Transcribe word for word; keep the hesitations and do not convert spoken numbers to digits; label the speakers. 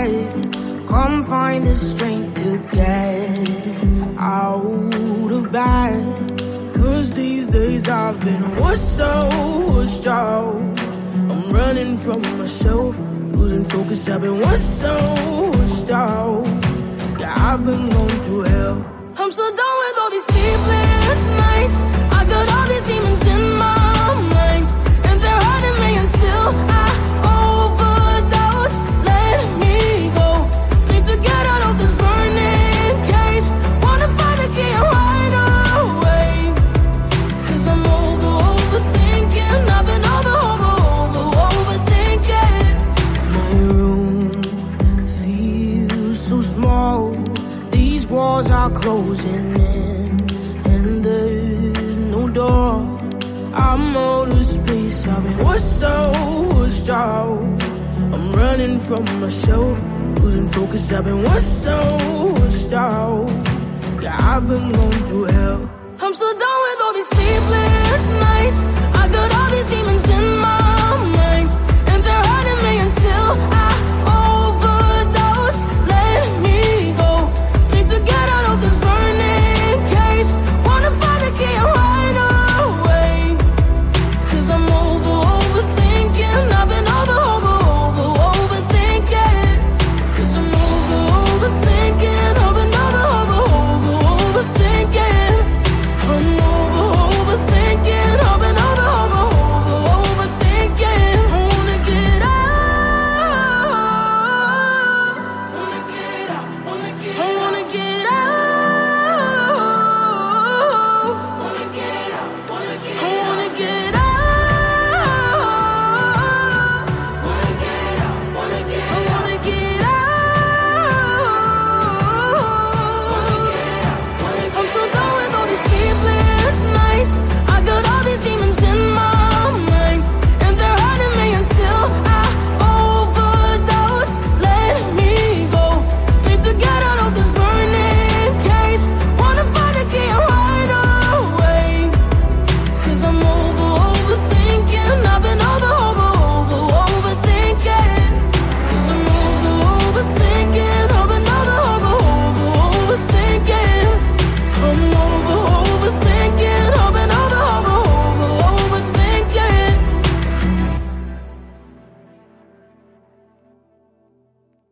Speaker 1: bed. Come find the strength to get out of bed. Cause these days I've been washed out, washed out. I'm running from myself, losing focus. I've been washed out, washed out. Yeah, I've been going through hell. I'm so done with all these sleepless nights. I got all these demons in my mind, and they're hurting me until I overdose. Let me go. Need to get out of this burning cage. Wanna find a key right away. Cause I'm over, overthinking. I've been over, over, over, overthinking. My room feels so small. These walls are closing in, and there's no door. I'm out of space. I've been washed out, washed out. I'm running from myself, losing focus. I've been washed out, washed out. Yeah, I've been going through hell. I'm so done with all these sleepless nights.